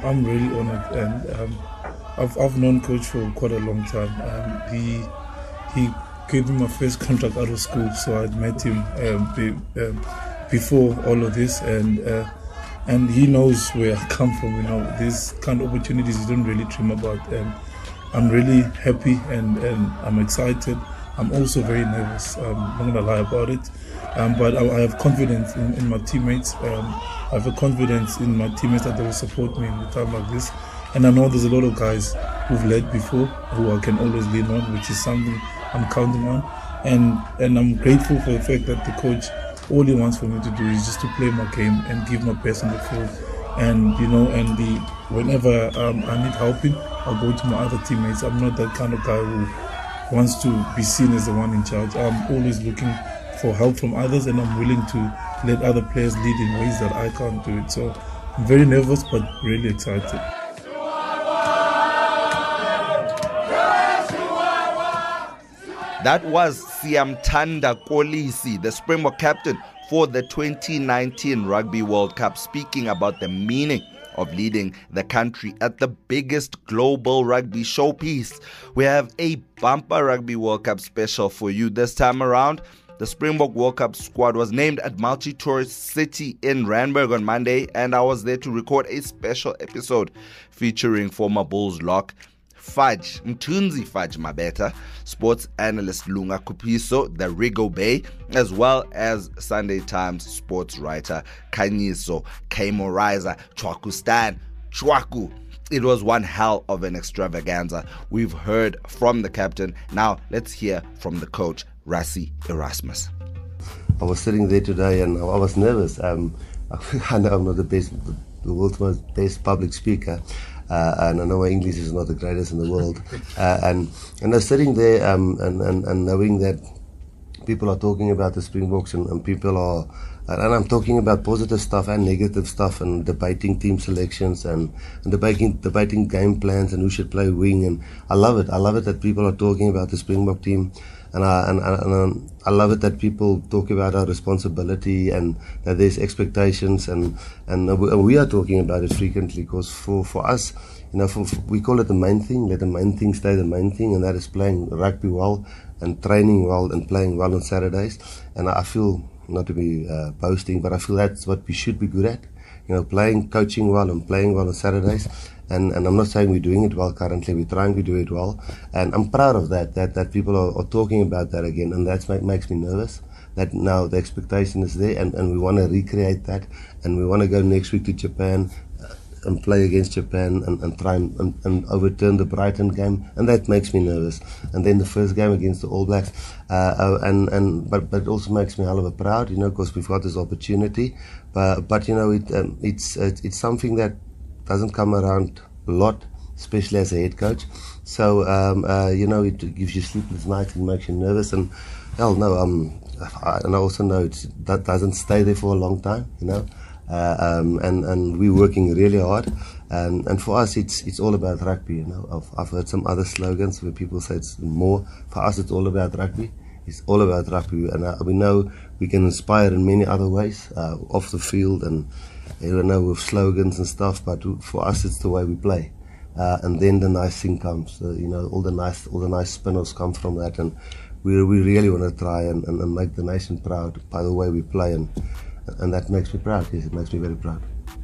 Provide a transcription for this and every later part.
I'm really honoured, and I've known Coach for quite a long time. He gave me my first contract out of school, so I'd met him before all of this, and he knows where I come from. These kind of opportunities you don't really dream about, and I'm really happy and I'm excited. I'm also very nervous. I'm not gonna lie about it, but I have confidence in my teammates. I have a confidence in my teammates that they will support me in a time like this. And I know there's a lot of guys who've led before who I can always lean on, which is something I'm counting on. And I'm grateful for the fact that the coach, all he wants for me to do is just to play my game and give my best on the field. And whenever I need helping, I'll go to my other teammates. I'm not that kind of guy who wants to be seen as the one in charge. I'm always looking for help from others, and I'm willing to let other players lead in ways that I can't do it. So I'm very nervous but really excited. That was Siyamthanda Kolisi, the Springbok captain for the 2019 Rugby World Cup, speaking about the meaning of leading the country at the biggest global rugby showpiece. We have a bumper Rugby World Cup special for you this time around. The Springbok World Cup squad was named at multi-tourist city in Randburg on Monday, and I was there to record a special episode featuring former Bulls lock Mthunzi Fudge Mabeta, sports analyst Lunga Kupiso, the Rigo Bay, as well as Sunday Times sports writer Kanyiso Kaimoriza Chwakustan Chwaku. It was one hell of an extravaganza. We've heard from the captain. Now let's hear from the coach, Rassie Erasmus. I was sitting there today and I was nervous. I know I'm not the world's most best public speaker, and I know my English is not the greatest in the world. And I was sitting there and knowing that people are talking about the Springboks and people are, and I'm talking about positive stuff and negative stuff and debating team selections and debating game plans and who should play wing. And I love it. I love it that people are talking about the Springbok team. And I love it that people talk about our responsibility and that there's expectations and we are talking about it frequently, because for us, we call it the main thing. Let the main thing stay the main thing, and that is playing rugby well and training well and playing well on Saturdays. And I feel, not to be boasting, but I feel that's what we should be good at. Coaching well and playing well on Saturdays. And I'm not saying we're doing it well currently, we're trying to do it well. And I'm proud of that people are talking about that again, and that makes me nervous. That now the expectation is there, and we want to recreate that, and we want to go next week to Japan and play against Japan and try and overturn the Brighton game, and that makes me nervous. And then the first game against the All Blacks, but it also makes me hell of a proud, because we've got this opportunity. But it's something that doesn't come around a lot, especially as a head coach. So it gives you sleepless nights and makes you nervous. And hell no, and I also know that doesn't stay there for a long time, and we're working really hard. And for us, it's all about rugby. I've heard some other slogans where people say it's more. For us, it's all about rugby. It's all about rugby, and we know we can inspire in many other ways, off the field and with slogans and stuff. But for us, it's the way we play, and then the nice thing comes. All the nice spin-offs come from that, and we really want to try and make the nation proud by the way we play, and that makes me proud. Yes, it makes me very proud.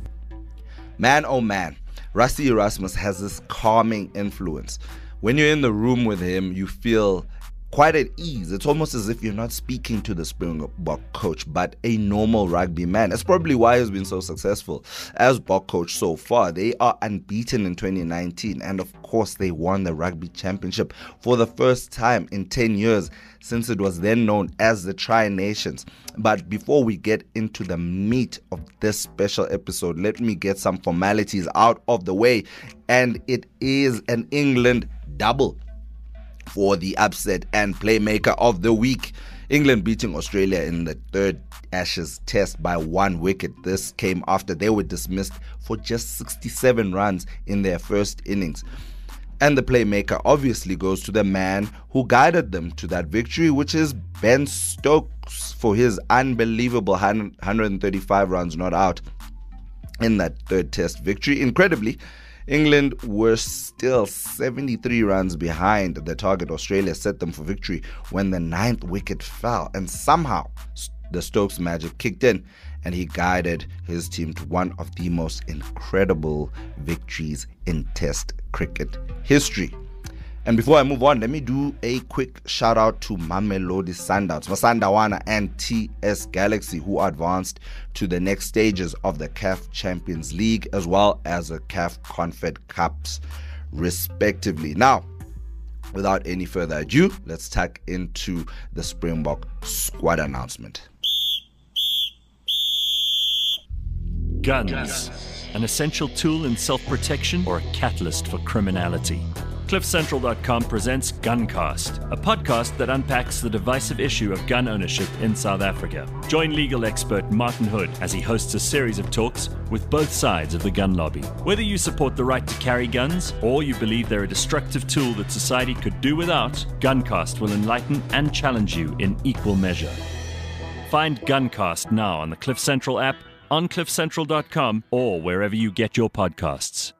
Man, oh man, Rassie Erasmus has this calming influence. When you're in the room with him, you feel quite at ease. It's almost as if you're not speaking to the Springbok coach, but a normal rugby man. That's probably why he's been so successful as Bok coach so far. They are unbeaten in 2019, and of course they won the Rugby Championship for the first time in 10 years, since it was then known as the Tri-Nations. But before we get into the meat of this special episode, let me get some formalities out of the way. And it is an England double for the upset and playmaker of the week. England beating Australia in the third Ashes test by 1 wicket. This came after they were dismissed for just 67 runs in their first innings. And the playmaker obviously goes to the man who guided them to that victory, which is Ben Stokes, for his unbelievable 135 runs not out. in that third test victory. Incredibly, England were still 73 runs behind the target Australia set them for victory when the 9th wicket fell, and somehow the Stokes magic kicked in and he guided his team to one of the most incredible victories in Test cricket history. And before I move on, let me do a quick shout out to Mamelodi Sundowns, Masandawana and TS Galaxy, who advanced to the next stages of the CAF Champions League as well as the CAF Confed Cups, respectively. Now, without any further ado, let's tack into the Springbok squad announcement. Guns, an essential tool in self-protection or a catalyst for criminality. CliffCentral.com presents Guncast, a podcast that unpacks the divisive issue of gun ownership in South Africa. Join legal expert Martin Hood as he hosts a series of talks with both sides of the gun lobby. Whether you support the right to carry guns or you believe they're a destructive tool that society could do without, Guncast will enlighten and challenge you in equal measure. Find Guncast now on the Cliff Central app, on CliffCentral.com, or wherever you get your podcasts.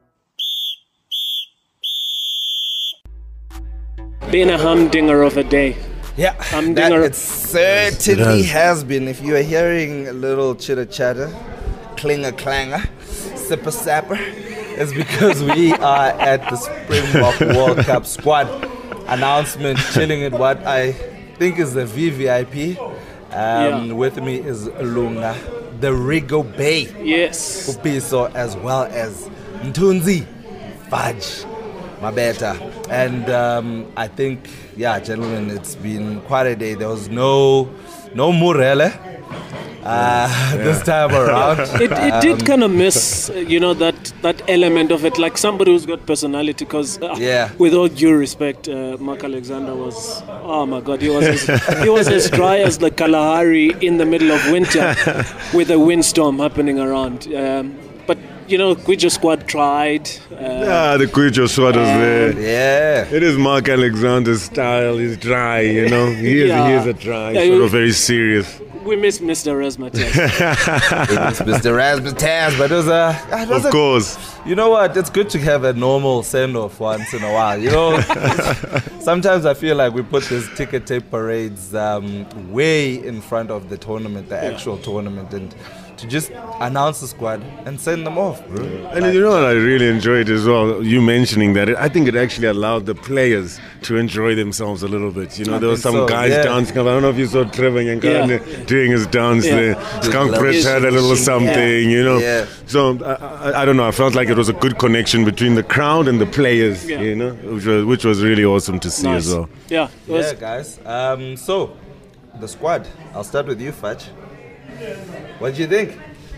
Been a humdinger of a day. Yeah, that it certainly has been. If you are hearing a little chitter-chatter, clinger-clanger, sipper-sapper, it's because we are at the Springbok World Cup squad announcement, chilling at what I think is the VVIP. With me is Lunga, the Rigo Bay, yes, Upiso, as well as Mtunzi, Fudge, Mabeta. And I think, gentlemen, it's been quite a day. There was no Murele this time around. It did kind of miss, that element of it, like somebody who's got personality. Because with all due respect, Mark Alexander was, oh my God, he was as dry as the Kalahari in the middle of winter with a windstorm happening around. But Kwijo squad tried. The Kwijo squad was there. Yeah. It is Mark Alexander's style. He's dry, He is a dry, sort of very serious. We miss Mr. Razmataz. Mr. Razmataz, but it was of course. You know what? It's good to have a normal send-off once in a while. Sometimes I feel like we put these ticket tape parades way in front of the tournament, the actual tournament, and to just announce the squad and send them off, bro. And you know what I really enjoyed as well? You mentioning that. I think it actually allowed the players to enjoy themselves a little bit. There were some guys dancing. I don't know if you saw Trevor Yankane doing his dance there. Skunk Prince had a little something, Yeah. So I don't know. I felt like it was a good connection between the crowd and the players, which was really awesome to see as well. Yeah, guys. So, the squad. I'll start with you, Fudge. What do you think?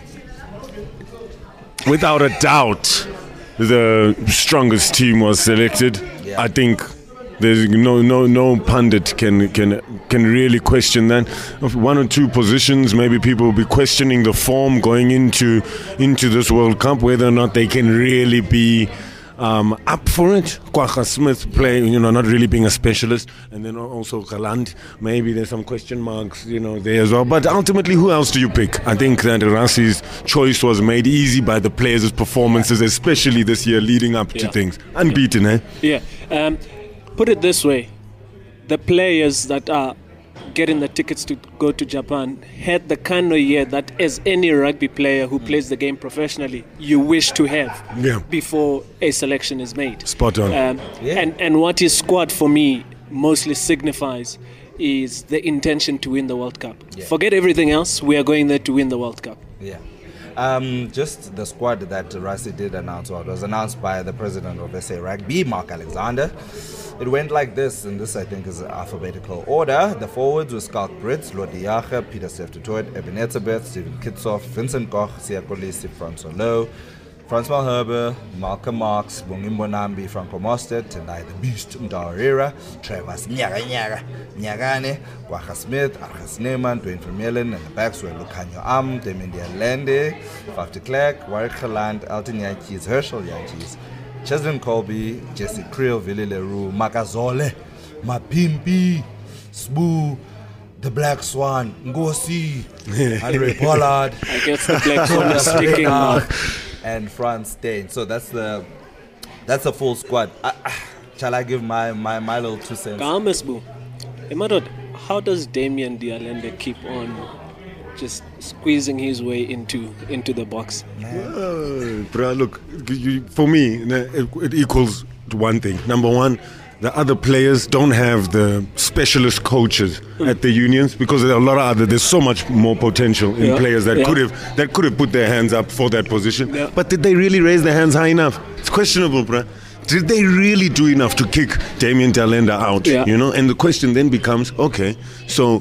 Without a doubt, the strongest team was selected. Yeah. I think there's no pundit can really question that. One or two positions, maybe people will be questioning the form going into this World Cup, whether or not they can really be up for it. Kwagga Smith playing, not really being a specialist, and then also Galant. Maybe there's some question marks, there as well. But ultimately, who else do you pick? I think that Rassi's choice was made easy by the players' performances, especially this year leading up to things. Unbeaten, eh? Yeah. Put it this way: the players that are getting the tickets to go to Japan had the kind of year that, as any rugby player who plays the game professionally, you wish to have before a selection is made. Spot on. And what his squad for me mostly signifies is the intention to win the World Cup. Yeah. Forget everything else. We are going there to win the World Cup. Yeah. Just the squad that Rassie did announce, or it was announced by the president of SA Rugby, Mark Alexander. It went like this, and this I think is alphabetical order. The forwards were Schalk Brits, Lodiaga, Peter Steph-Tutoit, Ebenezer Beth, Stephen Kitsoff, Vincent Koch, Siya Kolisi, Francois Lowe, Franz Malherbe, Malcolm Marx, Bongimbo Nambi, Franco Mostert, Tendai the Beast, Mdawarira, Travis Nyagane, Kwagga Smith, Arjas Neyman, Dwayne Vermeulen, and the backs were Lukhanyo Am, Demendia Lende, Faf de Klerk, Warwick Geland, Elton Jantjies, Herschel Jantjies, Cheslin Colby, Jesse Creel, Willie Leroux, Makazole, Mapimpi, Sbu, the Black Swan, Ngosi, Andre Pollard. I guess the Black Swan is sticking now. And Frans Steyn. So that's the full squad. Shall I give my little 2 cents? Kamesbu. Emadod, how does Damian de Allende keep on just squeezing his way into the box? Bro, look, for me, it equals to one thing. Number one, the other players don't have the specialist coaches at the unions, because there are a lot of there's so much more potential in players that could have put their hands up for that position. Yeah. But did they really raise their hands high enough? It's questionable, bro. Did they really do enough to kick Damian de Allende out? Yeah. You know, and the question then becomes, okay, so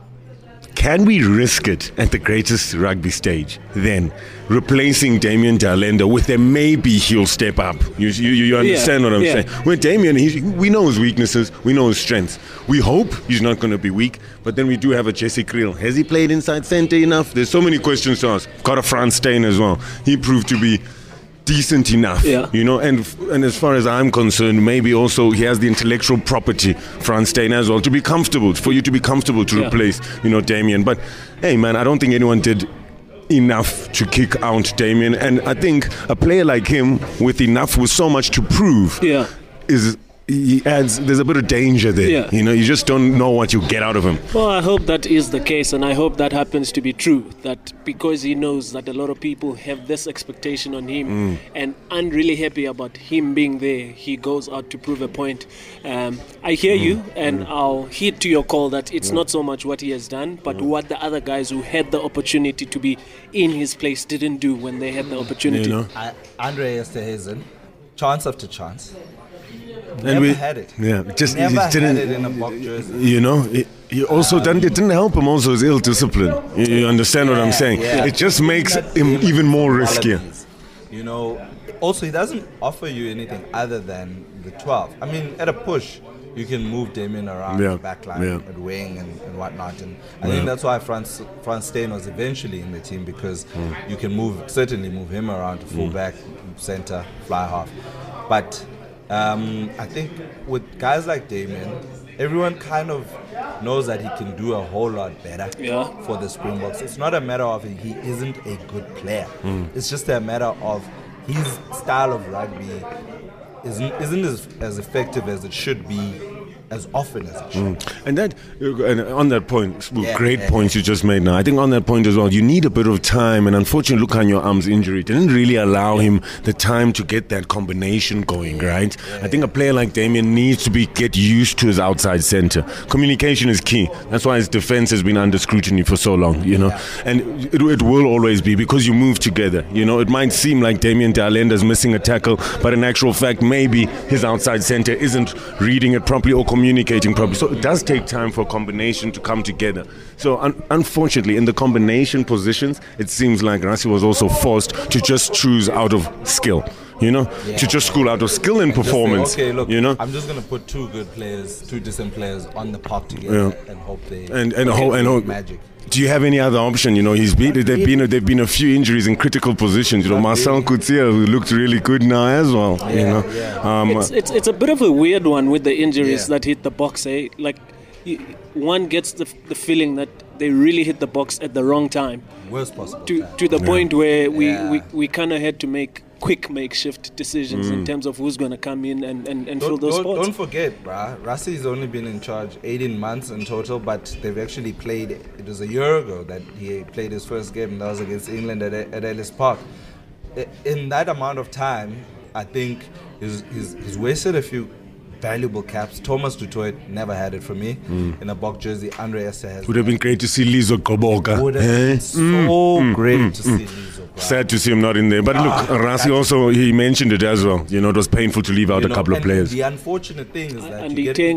can we risk it at the greatest rugby stage, then replacing Damian de Allende with a maybe he'll step up? You understand what I'm saying? When Damian, we know his weaknesses, we know his strengths. We hope he's not going to be weak, but then we do have a Jesse Kriel. Has he played inside centre enough? There's so many questions to ask. Got a Frans Steyn as well. He proved to be decent enough, you know, and as far as I'm concerned, maybe also he has the intellectual property, Frans Steyn as well, to be comfortable, for you to be comfortable to replace, you know, Damian. But hey, man, I don't think anyone did enough to kick out Damian, and I think a player like him with so much to prove there's a bit of danger there. You know, you just don't know what you get out of him. Well, I hope that is the case, and I hope that happens to be true, that because he knows that a lot of people have this expectation on him and aren't really happy about him being there, he goes out to prove a point. I hear you, and I'll heed to your call that it's not so much what he has done, but what the other guys who had the opportunity to be in his place didn't do when they had the opportunity. You know? Andre Esterhuizen, chance after chance. Never had it. Yeah, just never had it in a box jersey. You know, he also it didn't help him. Also, his ill discipline. You understand what I'm saying? Yeah. It just makes him even more riskier. You know, also he doesn't offer you anything other than the 12. I mean, at a push, you can move Damian around the backline at wing and whatnot. And I think that's why Frans Steyn was eventually in the team, because you can certainly move him around to full back, center, fly half. But I think with guys like Damian, everyone kind of knows that he can do a whole lot better for the Springboks. It's not a matter of he isn't a good player. It's just a matter of his style of rugby isn't as effective as it should be, as often as it should. And on that point, great points you just made now. I think on that point as well, you need a bit of time, and unfortunately Lukhanyo Am's injury didn't really allow him the time to get that combination going, right? I think a player like Damian needs to get used to his outside centre. Communication is key. That's why his defence has been under scrutiny for so long, you know. And it will always be, because you move together. You know, it might seem like Damian de Allende is missing a tackle, but in actual fact, maybe his outside centre isn't reading it properly or communicating properly. So it does take time for a combination to come together. So unfortunately, in the combination positions, it seems like Rassie was also forced to just choose out of skill. You know, to just school out of skill and performance. Okay, look, you know, I'm just gonna put two decent players on the park together and hope they hope magic. Do you have any other option? You know, there've been a few injuries in critical positions. You know, Marcel Coetzee, who looked really good now as well. You know, it's a bit of a weird one with the injuries that hit the box. Like, one gets the feeling that they really hit the box at the wrong time. Worst possible to the point where we kind of had to make quick makeshift decisions in terms of who's going to come in and fill those spots. Don't forget, Rassie's only been in charge 18 months in total, but they've actually played. It was a year ago that he played his first game, and that was against England at Ellis Park. In that amount of time, I think he's wasted a few valuable caps. Thomas du Toit never had it for me in a box jersey. Andre Esterhuizen would have been great to see Lizo Gqoboka. Would have been so great to see Lizo. Sad to see him not in there. But look, Rassie also, he mentioned it as well. You know, it was painful to leave out a couple of players. The unfortunate thing is that you get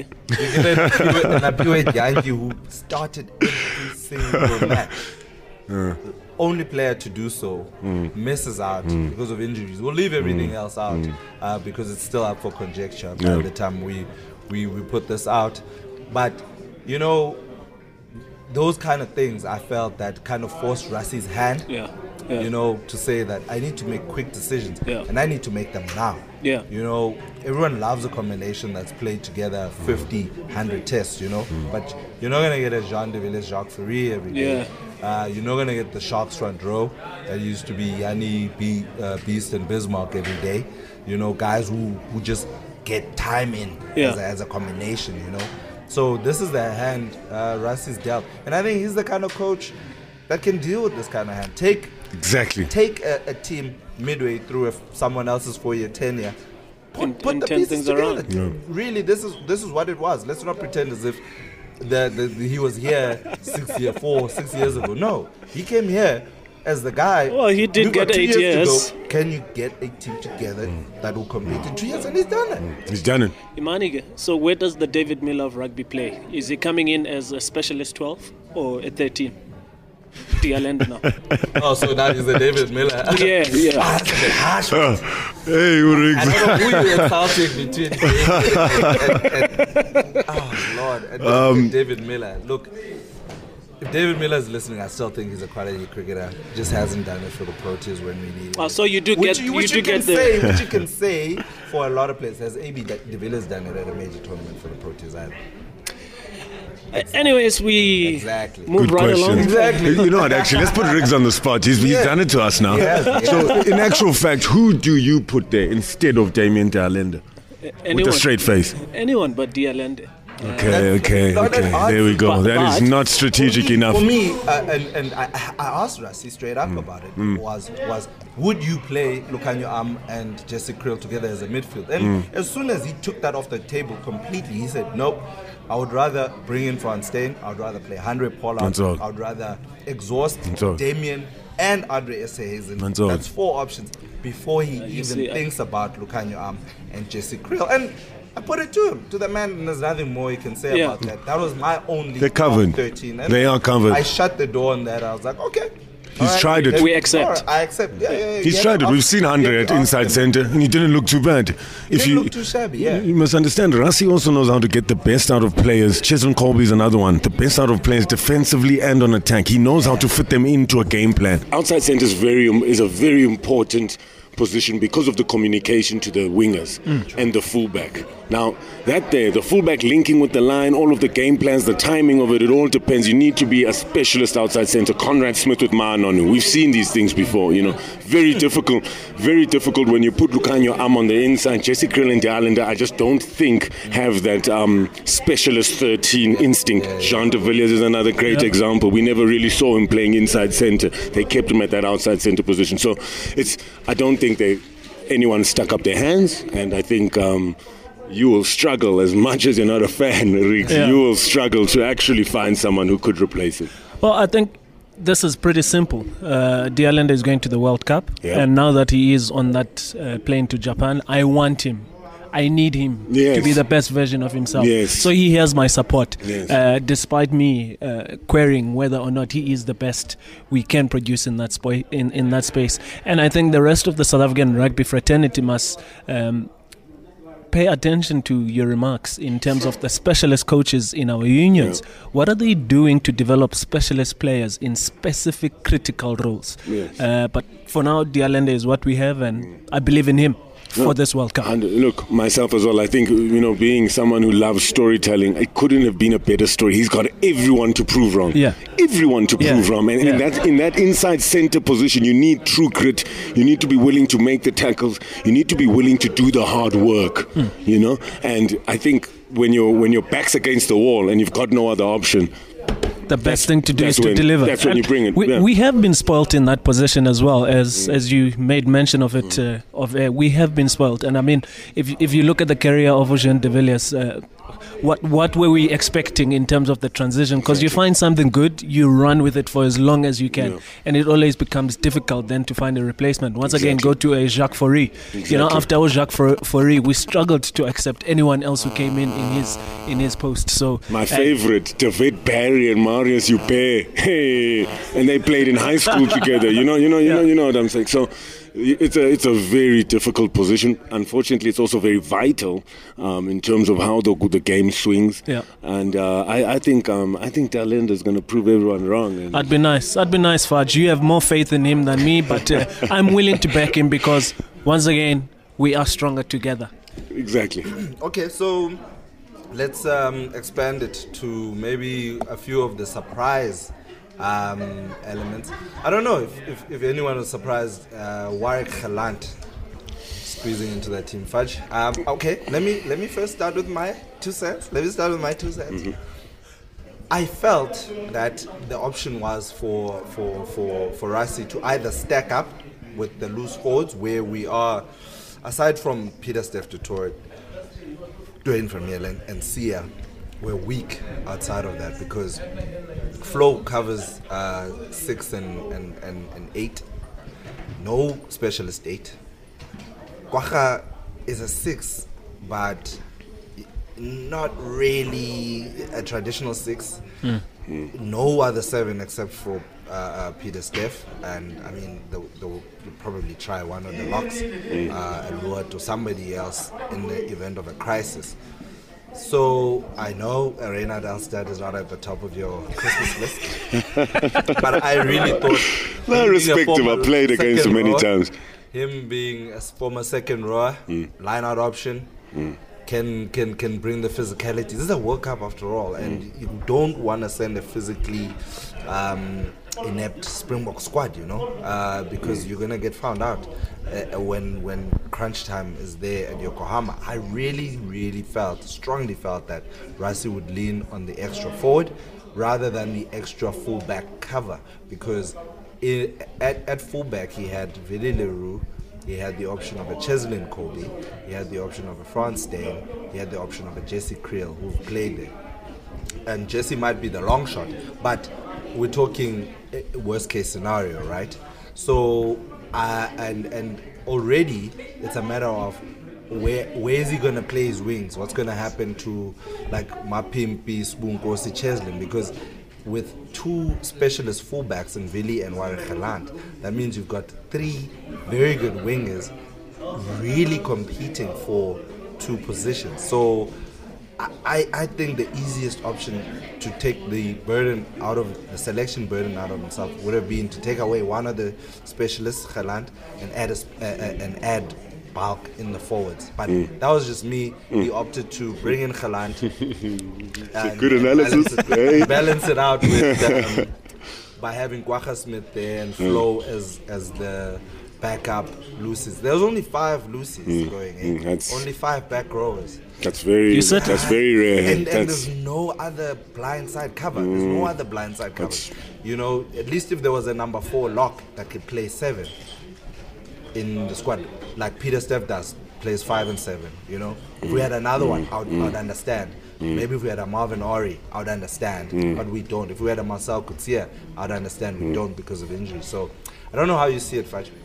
an Yankee who started every single match. The only player to do so misses out because of injuries. We'll leave everything else out because it's still up for conjecture by the time we put this out. But, you know, those kind of things I felt that kind of forced Rassie's hand you know, to say that I need to make quick decisions and I need to make them now. Yeah. You know, everyone loves a combination that's played together 50, 100 tests, you know, but you're not going to get a Jean de Villiers, Jacques Fourie every day. You're not going to get the Sharks front row that used to be Yanni, Beast and Bismarck every day. You know, guys who just get time in as a combination, you know. So this is the hand Rassi's dealt. And I think he's the kind of coach that can deal with this kind of hand. Take a team midway through if someone else's 4-year tenure, put the pieces together. Really, this is what it was. Let's not pretend as if he was here 6 years ago. No, he came here as the guy. Well, he did get 8 years. Ago, can you get a team together that will compete in 2 years? And he's done it. He's done it. Imanige, so where does the David Miller of rugby play? Is he coming in as a specialist 12 or a 13? DLend now. Oh, so now he's a David Miller. Yeah. That's a bit harsh. Hey, Ulrich. I don't know who you're insulting between David oh, Lord. And David Miller. Look, if David Miller is listening, I still think he's a quality cricketer. Just hasn't done it for the Proteas when we need it. So you do which get which you can say for a lot of players. Has AB de Villiers done it at a major tournament for the Proteas either? Anyways, we move right along. Exactly. You know what, actually, let's put Riggs on the spot. He's done it to us now. So, in actual fact, who do you put there instead of Damien de Allende? With a straight face? Anyone but de Allende. Okay. There we go. That is not strategic enough. For me, and I asked Rassie straight up about it, was would you play Lukhanyo Am and Jesse Kriel together as a midfield? And as soon as he took that off the table completely, he said, nope, I would rather bring in Frans Steyn, I would rather play Andre Pollard, I would rather exhaust Damien and Andre Esterhuizen. That's 4 options before he even thinks about Lukhanyo Am and Jesse Kriel. And I put it to him, to the man, and there's nothing more he can say about that. That was my only They're covered. 13. And they are covered. I shut the door on that. I was like, okay. He's tried it. We accept. I accept. Yeah. He's tried it. We've seen Andre at inside centre, and he didn't look too bad. He didn't look too shabby, You must understand, Rassie also knows how to get the best out of players. Cheslin Colby is another one. The best out of players defensively and on attack. He knows how to fit them into a game plan. Outside centre is a very important position because of the communication to the wingers and the fullback. Now, the fullback linking with the line, all of the game plans, the timing of it all depends. You need to be a specialist outside centre. Conrad Smith with Maanonu. We've seen these things before, Very difficult when you put Lukhanyo Am on the inside. Jesse Kriel and de Allende, I just don't think have that specialist 13 instinct. Jean de Villiers is another great example. We never really saw him playing inside centre. They kept him at that outside centre position. So I don't think anyone stuck up their hands, and I think you will struggle as much as you're not a fan, Riggs. You will struggle to actually find someone who could replace him. Well, I think this is pretty simple. De Allende is going to the World Cup, and now that he is on that plane to Japan, I want him. I need him to be the best version of himself. So he has my support, despite me querying whether or not he is the best we can produce in that space. And I think the rest of the South African rugby fraternity must pay attention to your remarks in terms of the specialist coaches in our unions. What are they doing to develop specialist players in specific critical roles? But for now, de Allende is what we have, and I believe in him for this World Cup. And look, myself as well, I think, being someone who loves storytelling, it couldn't have been a better story. He's got everyone to prove wrong. Everyone to prove wrong. And in that inside centre position, you need true grit. You need to be willing to make the tackles. You need to be willing to do the hard work, And I think when your back's against the wall and you've got no other option, the best thing to do is to deliver. That's when you bring it. We have been spoilt in that position as well, as you made mention of it. We have been spoilt, and I mean, if you look at the career of Jean de Villiers, what were we expecting in terms of the transition? Because you find something good, you run with it for as long as you can, and it always becomes difficult then to find a replacement. Once again, go to a Jacques Fourie. After our Jacques Fourie, we struggled to accept anyone else who came in his post. So my favorite, David Barry and Marius Juppé, and they played in high school together. You know what I'm saying. So It's a very difficult position. Unfortunately, it's also very vital in terms of how the game swings. Yeah. And I think Dalinda is going to prove everyone wrong. And That'd be nice, Fudge. You have more faith in him than me, but I'm willing to back him because, once again, we are stronger together. Exactly. Okay, so let's expand it to maybe a few of the surprise elements. I don't know if anyone was surprised Warwick Gelant squeezing into that team. Fudge. Okay, let me first start with my 2 cents. Mm-hmm. I felt that the option was for Rassie to either stack up with the loose forwards, where we are, aside from Pieter-Steph du Toit, Dwayne Vermeulen and Sia, we're weak outside of that, because Flo covers 6 and 8. No specialist 8. Kwagga is a 6, but not really a traditional 6. No other 7 except for Pieter-Steph, and I mean they'll probably try one of the locks, Ruud or somebody else in the event of a crisis. So I know Reinhard Elstad is not at the top of your Christmas list, but I really thought, I respect him. I played against him many times. Him being a former second rower, line-out option, can bring the physicality. This is a World Cup after all, and you don't want to send a physically inept Springbok squad, because you're gonna get found out when crunch time is there at Yokohama. I really strongly felt that Rassie would lean on the extra forward rather than the extra fullback cover, because at fullback he had Willie Leroux, he had the option of a Cheslin Colby, he had the option of a Frans Steyn, he had the option of a Jesse Creel, who've played there. And Jesse might be the long shot, but we're talking worst case scenario, right? So and already it's a matter of where is he going to play his wings? What's going to happen to like Mapimpi, Spunkosi, Cheslin? Because with 2 specialist fullbacks in Willie and Warwick Gelant, that means you've got 3 very good wingers really competing for 2 positions. So I think the easiest option to take the burden out of the selection burden out of himself would have been to take away one of the specialists, Gelant, and add bulk in the forwards. But that was just me. He opted to bring in Gelant. Good analysis. Balance it out with by having Kwagga Smith there and Flo as the backup Lucies. There was only 5 Lucies going in. Only 5 back rowers. That's very rare. And there's no other blindside cover. There's no other blindside cover. At least if there was a number 4 lock that could play 7 in the squad, like Pieter-Steph does, plays 5 and 7. If we had another one, I would understand. Maybe if we had a Marvin Ori, I would understand. But we don't. If we had a Marcel Coetzee, I would understand. We don't because of injury. So I don't know how you see it, Fudge.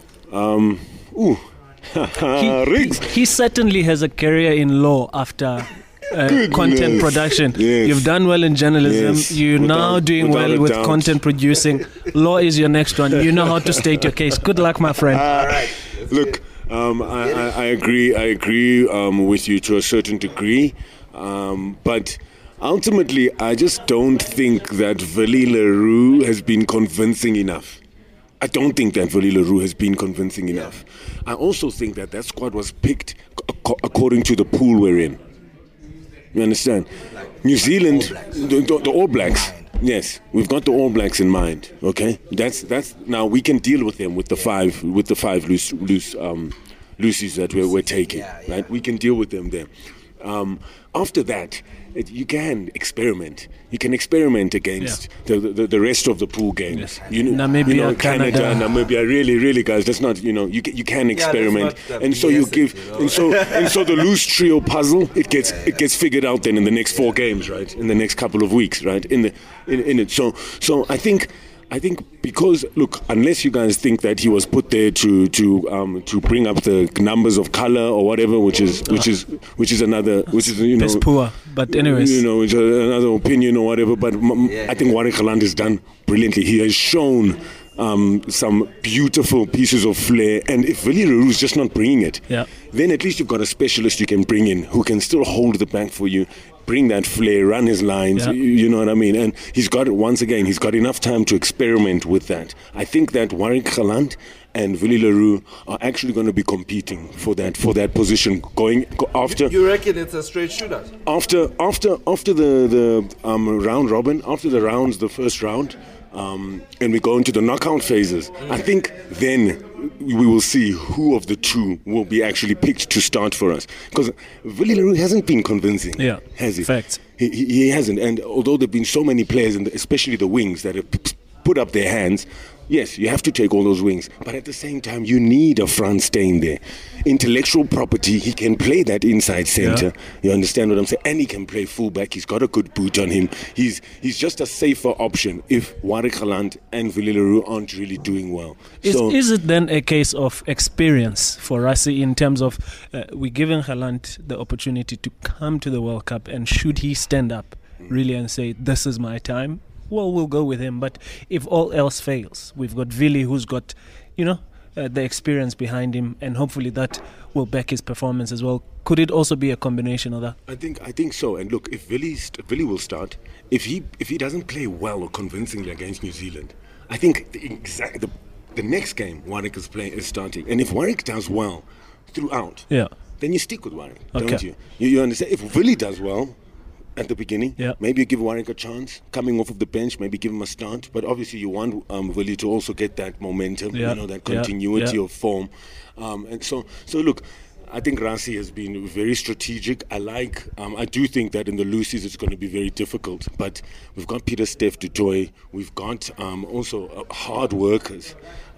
He certainly has a career in law after content production. Yes. You've done well in journalism. Yes. You're now doing well with content producing. Law is your next one. You know how to state your case. Good luck, my friend. All right. Look, I agree with you to a certain degree, but ultimately I just don't think that Willie Leroux has been convincing enough. I don't think that Willie Leroux has been convincing enough. I also think that squad was picked according to the pool we're in. You understand? New Zealand, the All Blacks. Yes, we've got the All Blacks in mind. Okay, that's now we can deal with them with the five loose Lucies that we're taking. Right, we can deal with them there. After that, you can experiment. You can experiment against the rest of the pool games. Yes. Namibia, Canada, Namibia. Really, guys. That's not. You can experiment, and so you give, and so the loose trio puzzle. It gets figured out then in the next 4 games, right? In the next couple of weeks, right? In it. So I think because look, unless you guys think that he was put there to bring up the numbers of color or whatever, which is another it's poor, but anyways, it's another opinion or whatever. But I think Warwick Gelant has done brilliantly. He has shown some beautiful pieces of flair, and if Willie Leroux is just not bringing it, then at least you've got a specialist you can bring in who can still hold the back for you, bring that flair, run his lines, you know what I mean? And he's got enough time to experiment with that. I think that Warwick Gelant and Willie Leroux are actually going to be competing for that position after. You reckon it's a straight shootout? After the round robin, after the rounds, the first round, and we go into the knockout phases, I think then we will see who of the two will be actually picked to start for us. Because Willie Leroux hasn't been convincing, has he? Facts. He hasn't. And although there have been so many players, and especially the wings, that have put up their hands, yes, you have to take all those wings, but at the same time, you need a Frans Steyn there. Intellectual property, he can play that inside center. You understand what I'm saying? And he can play fullback. He's got a good boot on him. He's just a safer option if Warwick Gelant and Willie Leroux aren't really doing well. Is it then a case of experience for Rassie in terms of we're giving Gelant the opportunity to come to the World Cup, and should he stand up really and say, this is my time? Well, we'll go with him. But if all else fails, we've got Willie, who's got, the experience behind him, and hopefully that will back his performance as well. Could it also be a combination of that? I think so. And look, if Willie will start, if he doesn't play well or convincingly against New Zealand, I think the next game Warwick is starting. And if Warwick does well throughout, then you stick with Warwick, don't you? You understand? If Willie does well at the beginning, maybe you give Warwick a chance coming off of the bench, maybe give him a start, but obviously you want Willie to also get that momentum, that continuity of form, and so look, I think Rassie has been very strategic. I do think that in the Lucies it's going to be very difficult, but we've got Pieter-Steph du Toit, we've got also hard workers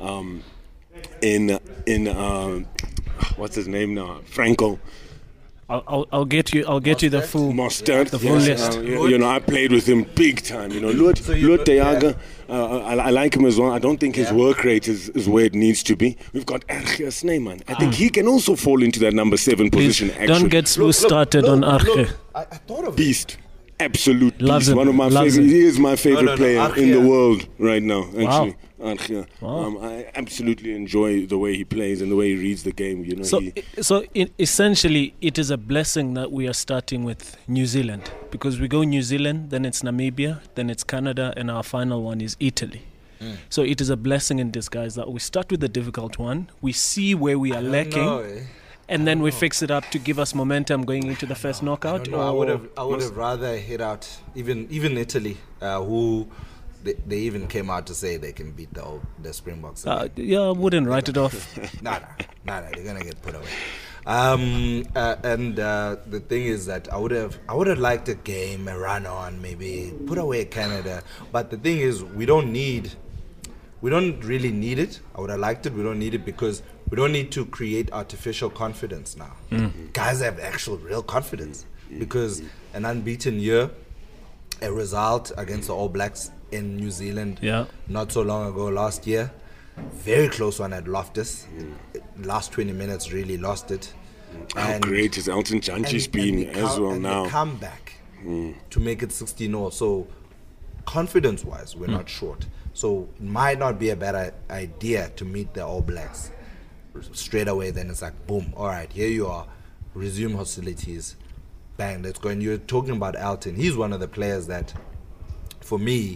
in what's his name now, Franco. I'll get you the full Mostert, the full list. I played with him big time. Lut de Jager, I like him as well. I don't think his work rate is where it needs to be. We've got Archie Snyman. I think he can also fall into that number 7 position. Please, don't get started on Archie. I thought of beast. Absolute Loves beast. him. One of my Loves favorite. him. He is my favorite player in the world right now. Actually, Wow. I absolutely enjoy the way he plays and the way he reads the game. Essentially, it is a blessing that we are starting with New Zealand, because we go New Zealand, then it's Namibia, then it's Canada, and our final one is Italy. So it is a blessing in disguise that we start with the difficult one, we see where we are lacking, and then we fix it up to give us momentum going into the first knockout. I would have rather hit out even Italy, who they even came out to say they can beat the Springboks. I wouldn't write it off. Nah, they're gonna get put away. The thing is that I would have liked a game, a run on, maybe put away Canada. But the thing is, we don't really need it. I would have liked it. We don't need it because we don't need to create artificial confidence now. Guys have actual real confidence because an unbeaten year, a result against the All Blacks in New Zealand not so long ago, last year, very close one at Loftus. Last 20 minutes really lost it. How great is Elton Jantjies been as well now? They come back to make it 16-0. So confidence-wise, we're not short. So it might not be a bad idea to meet the All Blacks straight away. Then it's like, boom, all right, here you are. Resume hostilities. Bang, let's go. And you're talking about Elton. He's one of the players that, for me,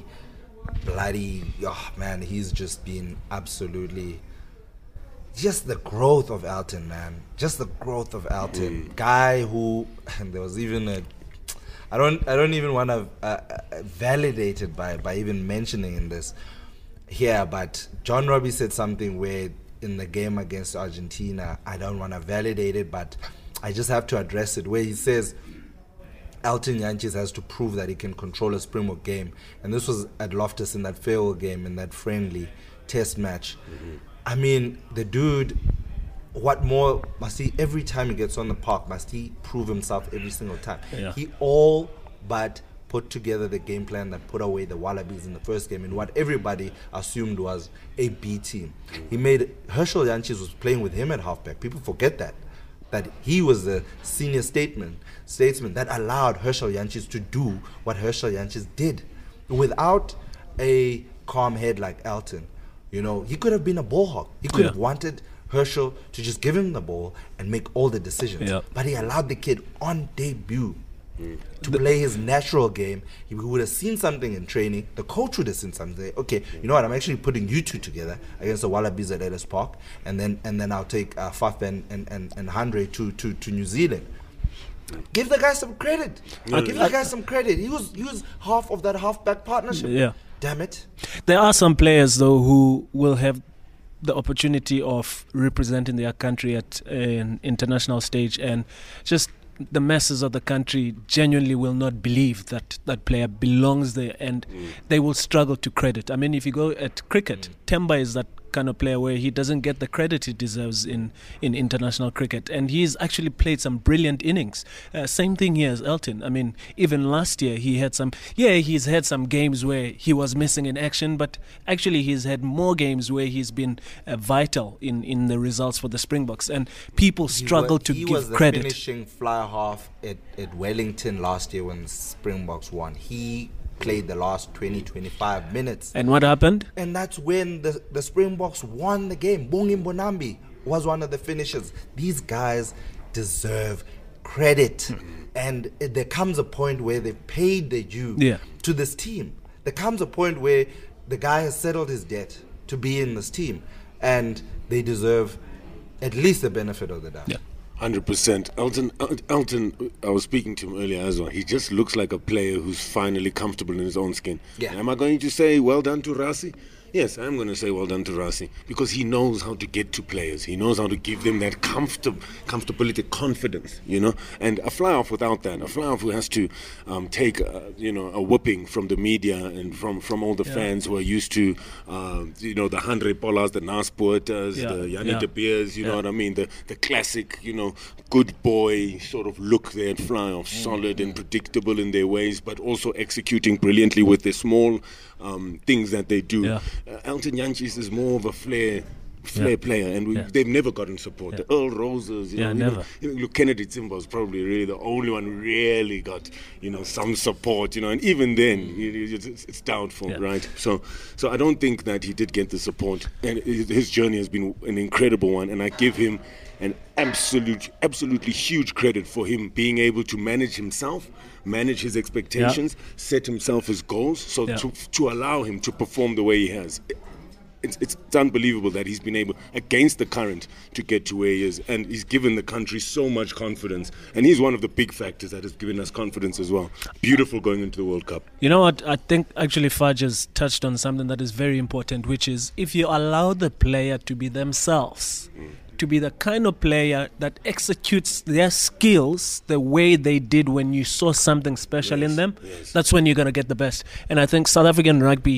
he's just been absolutely, just the growth of Elton, man. Just the growth of Elton. Guy who, and there was even I don't even want to validate it by even mentioning in this here, but John Robbie said something where in the game against Argentina, I don't want to validate it, but I just have to address it, where he says Elton Jantjies has to prove that he can control a Springbok game. And this was at Loftus in that farewell game, in that friendly test match. I mean, the dude, what more must he, every time he gets on the park, must he prove himself every single time? He all but put together the game plan that put away the Wallabies in the first game in what everybody assumed was a B team. He made, Herschel Jantjies was playing with him at halfback. People forget that he was the senior statesman that allowed Herschel Jantjies to do what Herschel Jantjies did. Without a calm head like Elton, You know, he could have been a ball hawk. He could have wanted Herschel to just give him the ball and make all the decisions. But he allowed the kid on debut to play his natural game. He would have seen something in training. The coach would have seen something. Okay, you know what? I'm actually putting you two together against the Wallabies at Ellis Park, and then I'll take Faf and Andre to New Zealand. Give the guy some credit. Give the guy some credit. He was half of that halfback partnership. Yeah. Damn it. There are some players though who will have the opportunity of representing their country at an international stage, and just the masses of the country genuinely will not believe that that player belongs there, and they will struggle to credit. I mean, if you go at cricket, Temba is that kind of player where he doesn't get the credit he deserves in international cricket, and he's actually played some brilliant innings. Same thing here as Elton. I mean, even last year he had he's had some games where he was missing in action, but actually he's had more games where he's been vital in the results for the Springboks, and people struggle to give credit. He was the finishing fly half at Wellington last year when the Springboks won. He played the last 20-25 minutes. And what happened? And that's when the Springboks won the game. Bongi Mbonambi was one of the finishers. These guys deserve credit. And there comes a point where they've paid their due to this team. There comes a point where the guy has settled his debt to be in this team. And they deserve at least the benefit of the doubt. Yeah. 100%. Elton, I was speaking to him earlier as well. He just looks like a player who's finally comfortable in his own skin. Yeah. Am I going to say well done to Rassie? Yes, I'm going to say well done to Rassie, because he knows how to get to players. He knows how to give them that comfortability, confidence, you know. And a fly-off without that, a fly-off who has to take, a whipping from the media and from all the fans who are used to, the Andre Pollas, the Nas Poetas, the Yanni De Beers, you know what I mean, the classic, good boy sort of look there at fly-off, solid and predictable in their ways, but also executing brilliantly with the small things that they do. Yeah. Elton Jantjies is more of a flair player, and they've never gotten support. The Earl Roses, never. Look, Kennedy Tsimba was probably really the only one who really got, some support, and even then, it's doubtful, right? So I don't think that he did get the support, and his journey has been an incredible one, and I give him an absolutely huge credit for him being able to manage himself, manage his expectations, set himself his goals, so to allow him to perform the way he has. It's unbelievable that he's been able, against the current, to get to where he is, and he's given the country so much confidence, and he's one of the big factors that has given us confidence as well. Beautiful going into the World Cup. You know what, I think actually Fudge has touched on something that is very important, which is if you allow the player to be themselves, to be the kind of player that executes their skills the way they did when you saw something special in them, that's when you're going to get the best. And I think South African rugby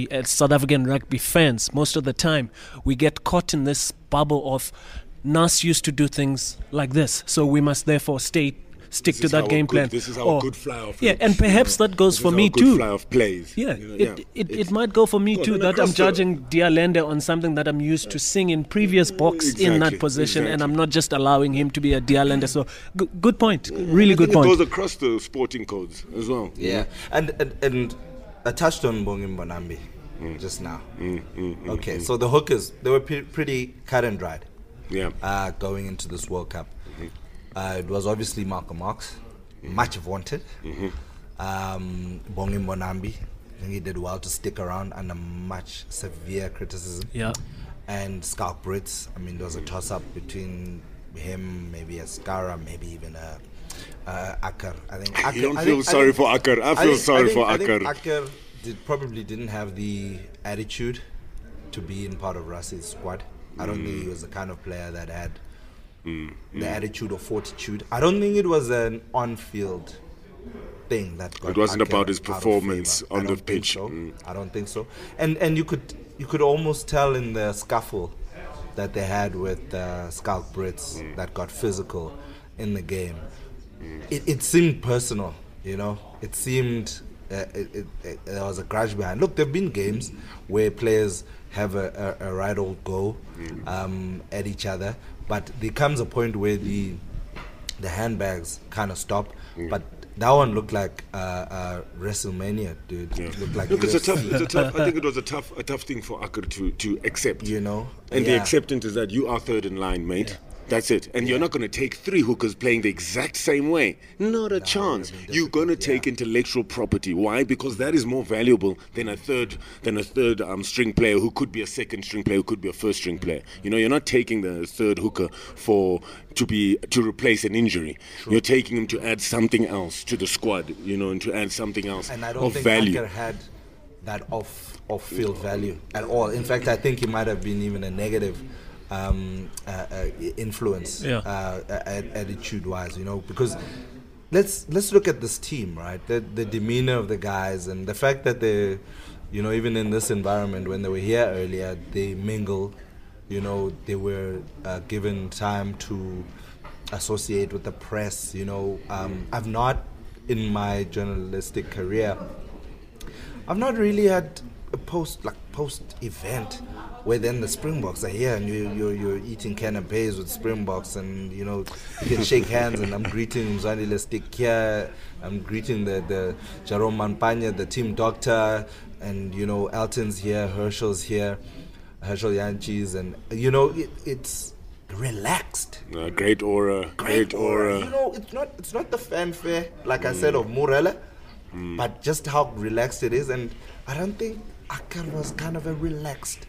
fans, most of the time, we get caught in this bubble of Nas used to do things like this, so we must therefore stick to that game plan. This is how a good fly-off looks. And perhaps that goes for me too. Fly-off plays. It might go for me too, that I'm judging Dialende on something that I'm used to seeing in previous box in that position, and I'm not just allowing him to be a Dialende. So good point, really good point. It goes across the sporting codes as well. Yeah, and I touched on Bongi Mbonambi just now. Okay, so the hookers, they were pretty cut and dried. Yeah. Going into this World Cup. It was obviously Malcolm Marx, much wanted. Bongi Mbonambi, I think he did well to stick around under much severe criticism. Yeah. And Schalk Brits, I mean, there was a toss-up between him, maybe a Skara, maybe even a Akker. I think Akker, you don't feel sorry for Akker. I feel sorry for Akker. I think Akker probably didn't have the attitude to be in part of Rassie's squad. I don't think he was the kind of player that had the attitude or fortitude. I don't think it was an on-field thing that got. It wasn't Akker about his performance on the pitch. I don't think so. And you could almost tell in the scuffle that they had with Schalk Brits that got physical in the game. It seemed personal, It seemed there was a grudge behind. Look, there've been games where players have a right old go at each other, but there comes a point where the the handbags kind of stop. But that one looked like WrestleMania, dude. Yeah. It looked like Look, it's a UFC. tough. I think it was a tough thing for Akar to accept. You know, And the acceptance is that you are third in line, mate. Yeah. That's it. And you're not going to take 3 hookers playing the exact same way. Not a chance. You're going to take intellectual property. Why? Because that is more valuable than a third string player who could be a second string player, who could be a first string player. You know, you're not taking the third hooker to replace an injury. True. You're taking him to add something else to the squad, you know, and to add something else and I don't of think value. Akar had that off-field value at all. In fact, I think he might have been even a negative influence attitude-wise, you know, because let's look at this team, right? The demeanor of the guys and the fact that they, you know, even in this environment when they were here earlier, they mingled, you know, they were given time to associate with the press, you know. I've not, in my journalistic career, I've not really had a post-event where then the Springboks are here and you're eating canapes with Springboks and, you know, you can shake hands and I'm greeting Mzwandile Stick here, I'm greeting the Jerome Manpanya, the team doctor, and, you know, Elton's here, Herschel Yanchis, and, you know, it's relaxed. Great aura. You know, it's not the fanfare, like I said, of Murela, but just how relaxed it is. And I don't think Akar was kind of a relaxed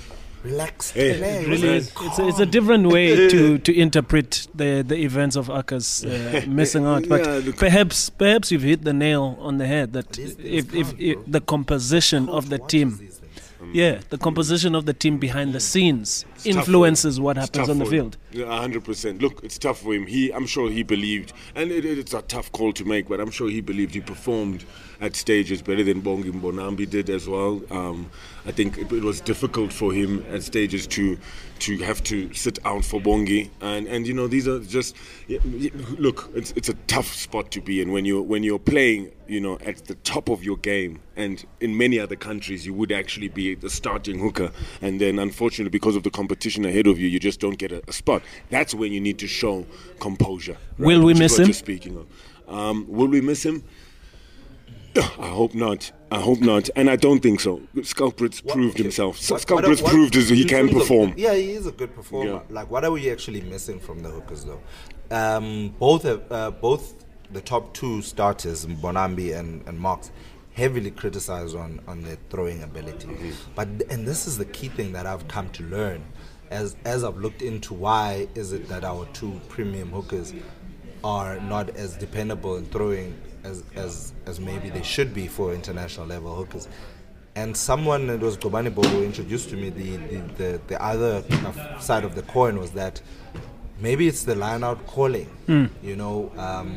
player. It really is. It's a different way to interpret the events of Akar's missing out. But perhaps you've hit the nail on the head that if the composition of the team, the composition of the team behind the scenes influences what happens on the field. Yeah, 100%. Look, it's tough for him. I'm sure he believed, and it's a tough call to make, but I'm sure he believed he performed at stages better than Bongi Mbonambi did as well. I think it was difficult for him at stages to have to sit out for Bongi, and you know, these are just look, it's a tough spot to be in when you're playing, you know, at the top of your game, and in many other countries you would actually be the starting hooker, and then unfortunately because of the competition ahead of you, you just don't get a spot. That's when you need to show composure. Right? Will we miss him? Speaking of, will we miss him? I hope not, and I don't think so. Sculprit's proved himself. Sculprit's proved he can perform. Yeah, he is a good performer. Yeah. Like, what are we actually missing from the hookers, though? Both the top 2 starters, Mbonambi and Marks, heavily criticized on their throwing ability. And this is the key thing that I've come to learn as I've looked into why is it that our 2 premium hookers are not as dependable in throwing as maybe they should be for international level hookers. And someone, it was Gobani Bobo, who introduced to me the other side of the coin was that maybe it's the line out calling. You know,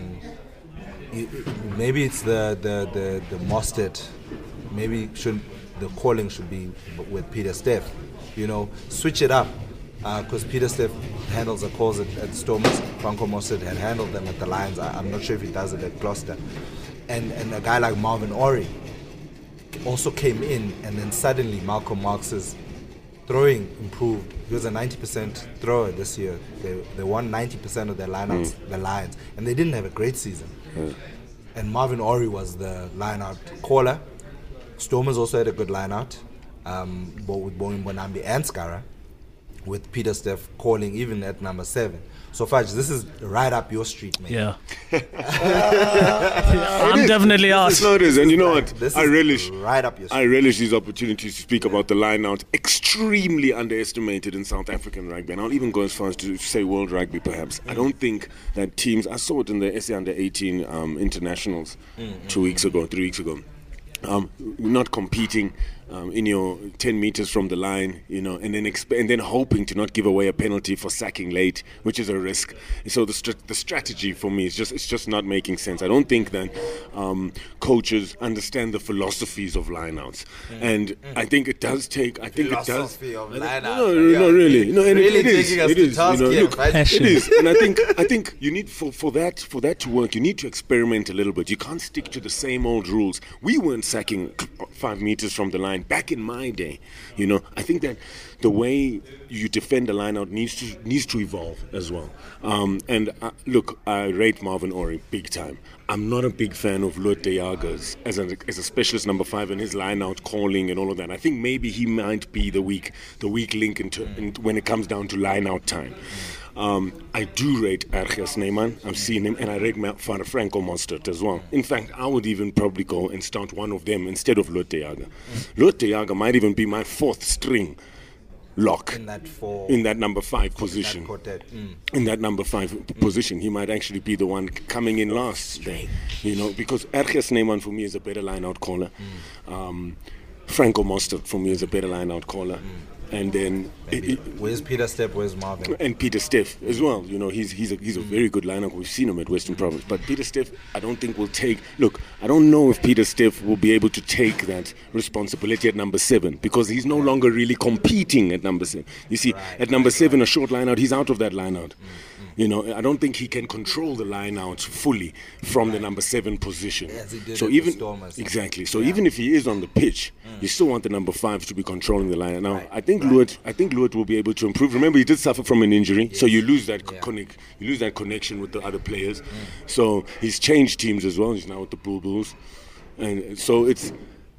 maybe it's the Mostert. Maybe the calling should be with Peter Steff. You know, switch it up. Because Peter Steff handles the calls at Stormers. Franco Mostert had handled them at the Lions. I'm not sure if he does it at Gloucester. And a guy like Marvin Orie also came in, and then suddenly Malcolm Marx's throwing improved. He was a 90% thrower this year. They won 90% of their lineouts, the Lions, and they didn't have a great season. And Marvin Orie was the lineout caller. Stormers also had a good lineout, with Bongi Mbonambi and Skara, with Peter Steff calling even at number 7. So Fudge, this is right up your street, man. Yeah. I'm definitely out. It is, and you know what? I relish right up your street. I relish these opportunities to speak about the line out, extremely underestimated in South African rugby, and I'll even go as far as to say world rugby perhaps. I don't think that teams, I saw it in the SA Under 18 internationals 3 weeks ago, not competing in your 10 meters from the line, you know, and then hoping to not give away a penalty for sacking late, which is a risk. So the strategy for me is just not making sense. I don't think that coaches understand the philosophies of lineouts, and I think it does take. I think it does. Of no, really. No, and really it is. It is. You know, Here, look, right? it is, and I think you need for that to work. You need to experiment a little bit. You can't stick to the same old rules. We weren't sacking 5 meters from the line. line. Back in my day, I think that the way you defend a line out needs to evolve as well. Look, I rate Marvin Orie big time. I'm not a big fan of Lood de Jager as a specialist number 5 and his line out calling and all of that. I think maybe he might be the weak link when it comes down to line out time. I do rate R.G. Snyman. I've seen him, and I rate Franco Mostert as well. In fact, I would even probably go and start one of them instead of Lood de Jager. Lood de Jager might even be my 4th string lock in that number 5 position. In that number 5 position, he might actually be the one coming in last there, because R.G. Snyman for me is a better line-out caller. Franco Mostert for me is a better line-out caller. And then where's Peter Steff? Where's Marvin? And Peter Steff as well. He's a very good lineup. We've seen him at Western Province. But Peter Steff, I don't think will take. Look, I don't know if Peter Steff will be able to take that responsibility at number 7 because he's no longer really competing at number 7. You see, at number 7, a short line out, he's out of that line out. I don't think he can control the line out fully from the number 7 position. As he did so even exactly. So even if he is on the pitch, you still want the number 5 to be controlling the line. Now, I think Lood will be able to improve. Remember, he did suffer from an injury, so you lose that connection with the other players. So he's changed teams as well. He's now with the Bulls, and so it's.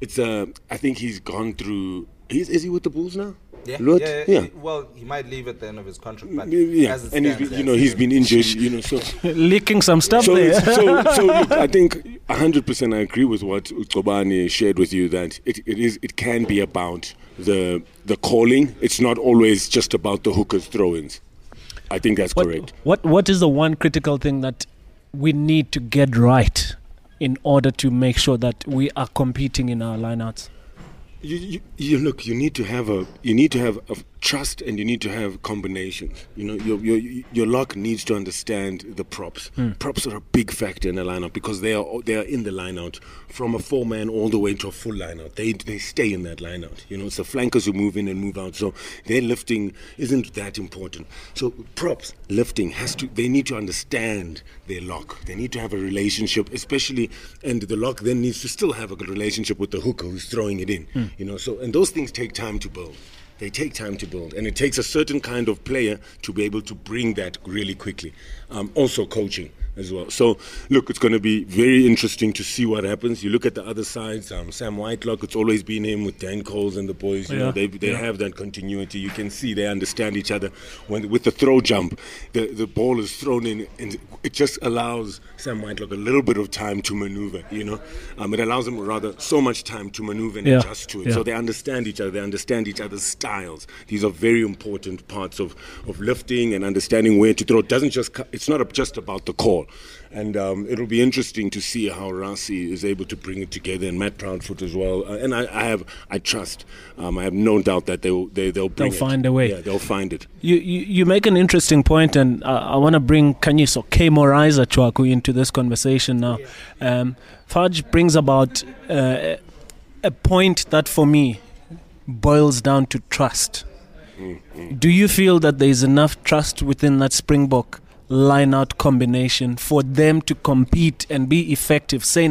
I think he's gone through. Is he with the Bulls now? Yeah. Well, he might leave at the end of his contract, but and he's been injured. So leaking some stuff there. So look, I think 100% I agree with what Ucobani shared with you that it can be about the calling. It's not always just about the hookers throw-ins. I think that's correct. What is the one critical thing that we need to get right in order to make sure that we are competing in our lineouts? You need to have a trust, and you need to have combinations. Your lock needs to understand the props. Props are a big factor in a lineup because they are in the lineout from a 4-man all the way to a full lineout. They stay in that lineout. It's the flankers who move in and move out. So their lifting isn't that important. So props lifting they need to understand their lock. They need to have a relationship, especially, and the lock then needs to still have a good relationship with the hooker who's throwing it in. And those things take time to build. They take time to build, and it takes a certain kind of player to be able to bring that really quickly. Also coaching as well. So, look, it's going to be very interesting to see what happens. You look at the other sides, Sam Whitelock, it's always been him with Dan Coles and the boys. They have that continuity. You can see they understand each other. With the throw jump, the ball is thrown in, and it just allows Sam Whitelock a little bit of time to maneuver, It allows him rather so much time to maneuver and adjust to it. Yeah. So they understand each other. They understand each other's styles. These are very important parts of lifting and understanding where to throw. It's not just about the call. And it'll be interesting to see how Rassie is able to bring it together, and Matt Proudfoot as well. And I trust. I have no doubt that they'll find a way. Yeah, they'll find it. You make an interesting point, and I want to bring Kanyiso K. Moraiza Chwaku into this conversation now. Fudge brings about a point that for me boils down to trust. Do you feel that there is enough trust within that Springbok line-out combination for them to compete and be effective, say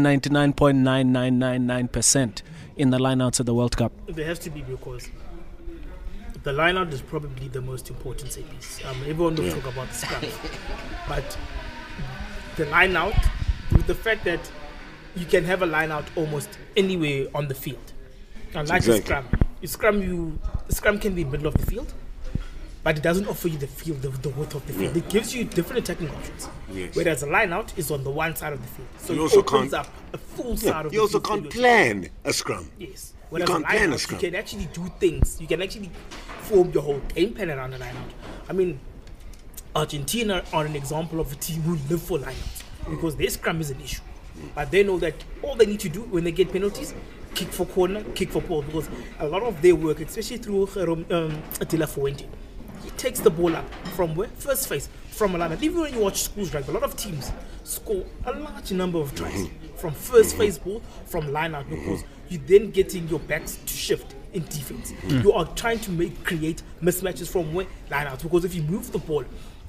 99.9999% in the line-outs of the World Cup? There has to be, because the line-out is probably the most important set piece. Everyone will talk about the scrum, but the line-out, with the fact that you can have a line-out almost anywhere on the field. Unlike a scrum, scrum can be middle of the field, but it doesn't offer you the field, the width of the field. It gives you different attacking options. Yes. Whereas a line-out is on the one side of the field. So it opens up a full side of the field. You also can't plan a scrum. Yes. Whereas you can't plan a scrum. You can actually do things. You can actually form your whole game plan around a line-out. I mean, Argentina are an example of a team who live for line-outs because their scrum is an issue. But they know that all they need to do when they get penalties, kick for corner, kick for ball, because a lot of their work, especially through Attila Fuente, he takes the ball up from where? First phase, from a line. Even when you watch schools rugby, a lot of teams score a large number of tries from first phase ball, from line out, because you're then getting your backs to shift in defense. You are trying to create mismatches from where? Line out, because if you move the ball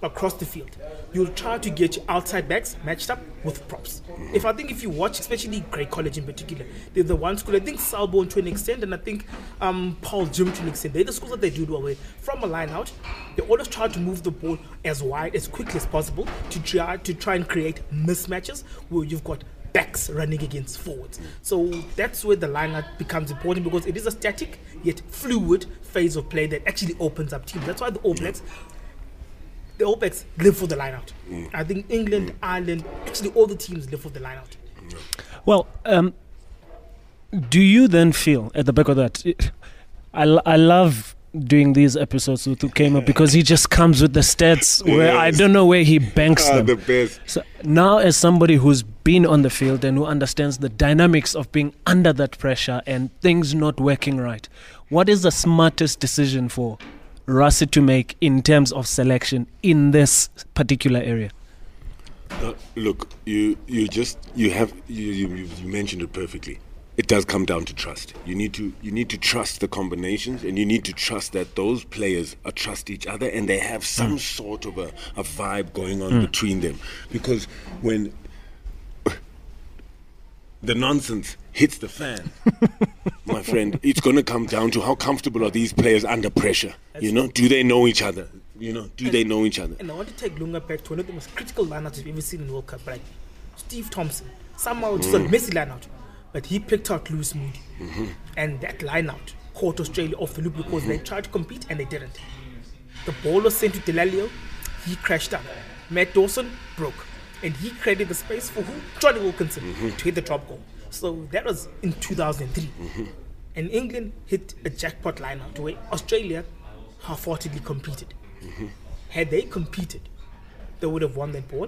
across the field, you'll try to get your outside backs matched up with props. If you watch, especially Grey College in particular, they're the one school, I think Selborne to an extent, and I think Paul Jim to an extent, they're the schools that they do away from a line out. They always try to move the ball as wide, as quickly as possible to try and create mismatches where you've got backs running against forwards. So that's where the line-out becomes important, because it is a static yet fluid phase of play that actually opens up teams. That's why the All Blacks live for the line-out. I think England, Ireland, actually all the teams live for the line-out. Well, do you then feel at the back of that? I love doing these episodes with Ukema because he just comes with the stats where I don't know where he banks them. The best. So now, as somebody who's been on the field and who understands the dynamics of being under that pressure and things not working right, what is the smartest decision for Rassie to make in terms of selection in this particular area? Look, you mentioned it perfectly. It does come down to trust. You need to trust the combinations, and you need to trust that those players trust each other and they have some sort of a vibe going on between them. Because when the nonsense hits the fan, my friend, it's going to come down to how comfortable are these players under pressure. Do they know each other? They know each other? And I want to take Lunga back to one of the most critical lineouts you've ever seen in World Cup, right? Steve Thompson. Somehow it's a messy lineout. But he picked out Lewis Moody. And that lineout caught Australia off the loop because they tried to compete and they didn't. The ball was sent to Delalio. He crashed up. Matt Dawson broke. And he created the space for who? Johnny Wilkinson to hit the drop goal. So that was in 2003. And England hit a jackpot lineout where Australia half-heartedly competed. Had they competed, they would have won that ball.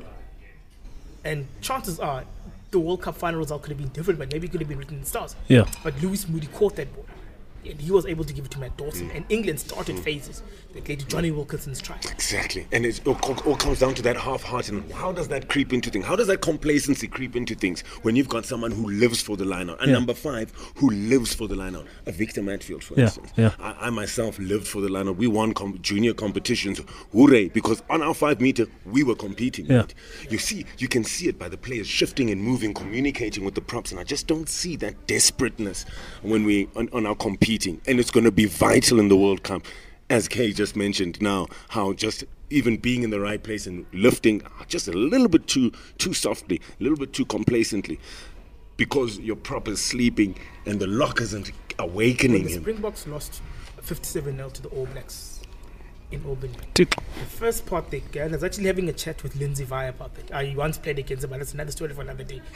And chances are the World Cup final result could have been different, but maybe it could have been written in stars. Yeah. But Lewis Moody caught that ball, and he was able to give it to Matt Dawson. And England started phases that led to Johnny Wilkinson's try. Exactly. And it all comes down to that half-heart. And how does that creep into things? How does that complacency creep into things when you've got someone who lives for the line-out? And number 5, who lives for the line-out? A Victor Matfield, for instance. Yeah. I myself lived for the line-out. We won junior competitions. Hooray. Because on our 5-meter, we were competing. Yeah. Right? You can see it by the players shifting and moving, communicating with the props. And I just don't see that desperateness when we on our competing. And it's going to be vital in the World Cup. As Kay just mentioned now, how just even being in the right place and lifting just a little bit too softly, a little bit too complacently, because your prop is sleeping and the lock isn't awakening when the him. Springboks lost 57-0 to the All Blacks in Albany. Tick. The first part there, I was actually having a chat with Lindsay Vaya about that. He once played against him, but that's another story for another day.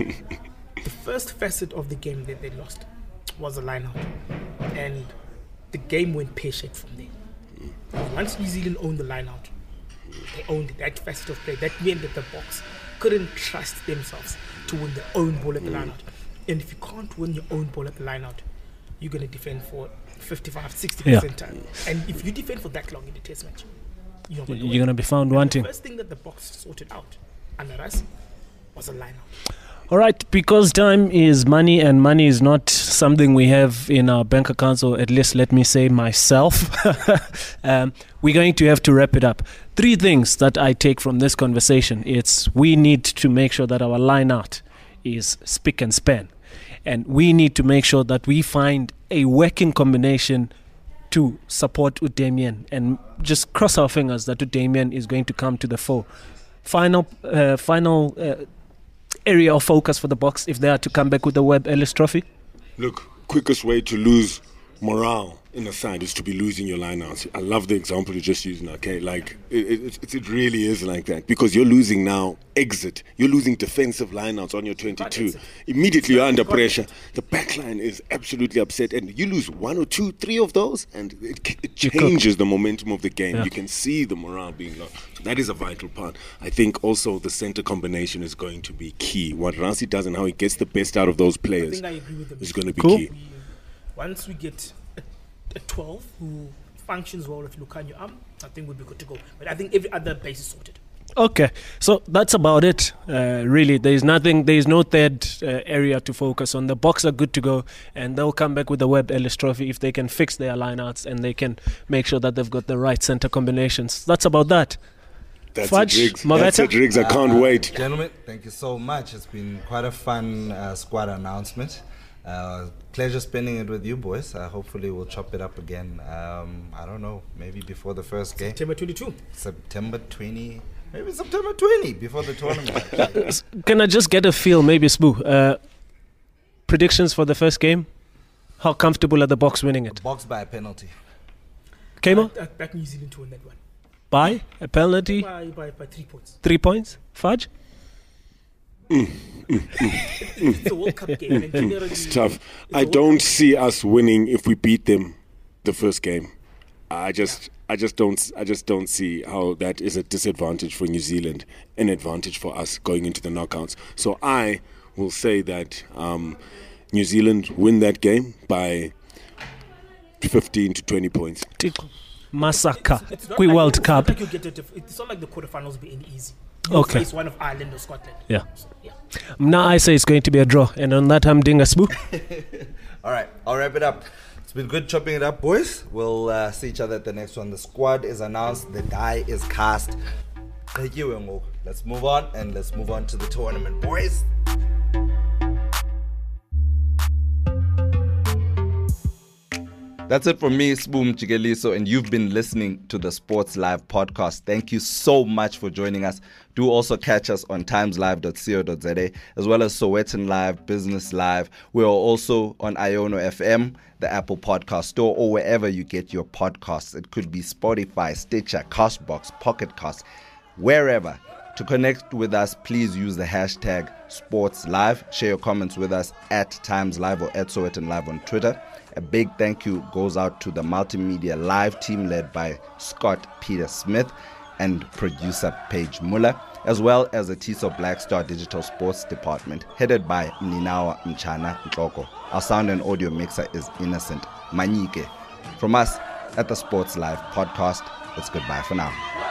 The first facet of the game that they lost was a line-out, and the game went pear-shaped from there. Once New Zealand owned the line-out, they owned that facet of play. That meant that the Boks couldn't trust themselves to win their own ball at the line-out. And if you can't win your own ball at the line-out, you're going to defend for 55-60% time. And if you defend for that long in the test match, you're going to be found wanting. The first thing that the Boks sorted out under us was a line-out. All right, because time is money and money is not something we have in our bank accounts, or at least let me say myself, we're going to have to wrap it up. 3 things that I take from this conversation. It's we need to make sure that our line out is spick and span. And we need to make sure that we find a working combination to support Udemien, and just cross our fingers that Udemien is going to come to the fore. Final area of focus for the Boks if they are to come back with the Webb Ellis Trophy? Look, quickest way to lose morale in a side is to be losing your lineouts. I love the example you just used now, okay? Like, it really is like that, because you're losing now exit. You're losing defensive lineouts on your 22. Immediately you're under pressure. The back line is absolutely upset, and you lose 1 or 2, 3 of those, and it changes the momentum of the game. Yeah. You can see the morale being lost. So that is a vital part. I think also the center combination is going to be key. What Rassie does and how he gets the best out of those players is going to be key. Once we get a 12 who functions well with Lukhanyo arm, I think we'll be good to go. But I think every other base is sorted. Okay, so that's about it. Really, there is no third area to focus on. The Boks are good to go, and they'll come back with the Webb Ellis Trophy if they can fix their lineouts and they can make sure that they've got the right center combinations. That's about that. That's Fudge, it, Riggs. Maveta? That's it, Riggs. I can't wait. Gentlemen, thank you so much. It's been quite a fun squad announcement. Pleasure spending it with you boys. Hopefully we'll chop it up again. I don't know, maybe before the first game. September 22. September 20. Maybe September 20 before the tournament. Can I just get a feel, maybe Spoo? Predictions for the first game? How comfortable are the Boks winning it? Boks by a penalty. Kamo? I back New Zealand to win that one. By a penalty? By 3 points. 3 points? Fudge? It's a World Cup game. And generally, It's tough. I don't see us winning if we beat them the first game. I just don't see how that is a disadvantage for New Zealand, an advantage for us going into the knockouts. So I will say that New Zealand win that game by 15 to 20 points. Massacre. It's not World it's Cup. Not like you get it's not like the quarterfinals being easy. Okay. Face one of Ireland or Scotland. Yeah. Now I say it's going to be a draw, and on that I'm doing a Spoo. All right, I'll wrap it up. It's been good chopping it up, boys. We'll see each other at the next one. The squad is announced. The die is cast. Thank you, Ngo. Let's move on, and let's move on to the tournament, boys. That's it from me, Spoo Mjikeliso, and you've been listening to the Sports Live podcast. Thank you so much for joining us. Do also catch us on timeslive.co.za, as well as Sowetan Live, Business Live. We are also on Iono FM, the Apple Podcast Store, or wherever you get your podcasts. It could be Spotify, Stitcher, Castbox, Pocket Cast, wherever. To connect with us, please use the hashtag SportsLive. Share your comments with us at TimesLive or at Sowetan Live on Twitter. A big thank you goes out to the Multimedia Live team led by Scott Peter Smith and producer Paige Muller, as well as the TISO Black Star Digital Sports Department, headed by Mninawa Mchana Ntloko. Our sound and audio mixer is Innocent Manyike. From us at the Sports Live podcast, it's goodbye for now.